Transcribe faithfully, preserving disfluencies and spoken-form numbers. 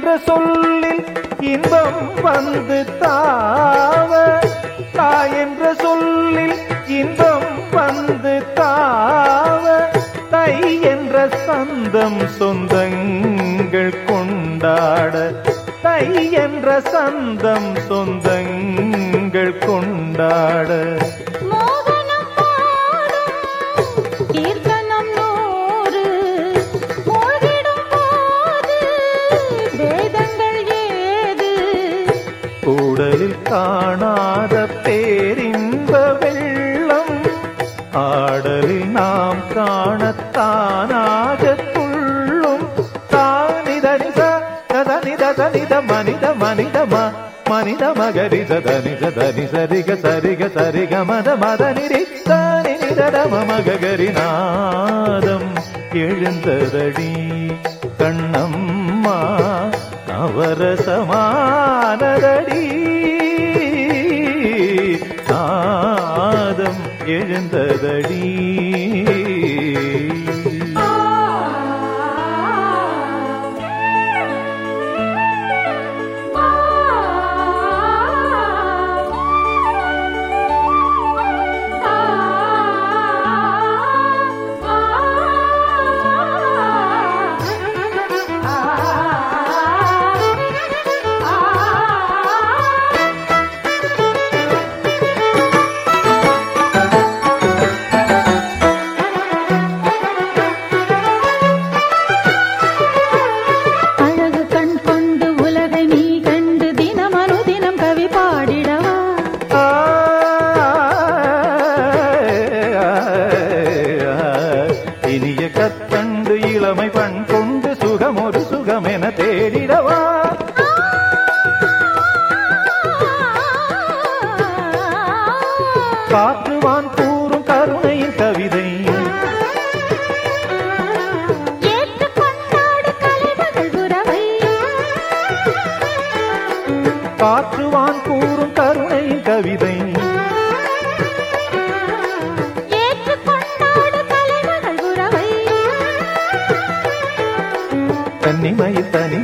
என்ற சொல்லில் இன்பம் வந்து தாவ, தாய் என்ற சொல்லில் இன்பம் வந்து தாவ, தை என்ற சந்தம் சொந்தங்கள் கொண்டாட, தை என்ற சந்தம் சொந்தங்கள் கொண்டாட. கூடலில் காணாத பேரின்ப வெள்ளம், ஆடலில் நாம் காணத்தானாக துள்ளும். தானிதனித தனித தனித மனித மனிதம மனித மகரித தனித தனி சரிக சரிக சரிக மத மத நிறித்தானி நிதம மகரி நாதம் எழுந்ததடி கண்ணம்மா நவரசமானதடி. நாதம் எழுந்ததடி. இனிய கற்கண்டு இளமை பண் கொண்டு சுகம் ஒரு சுகம் என தேடிடவா. காற்றுவான் கூறும் கருணையின் கவிதை, காற்றுவான் கூறும் கருணையின் கவிதை, தனிமையில் தனி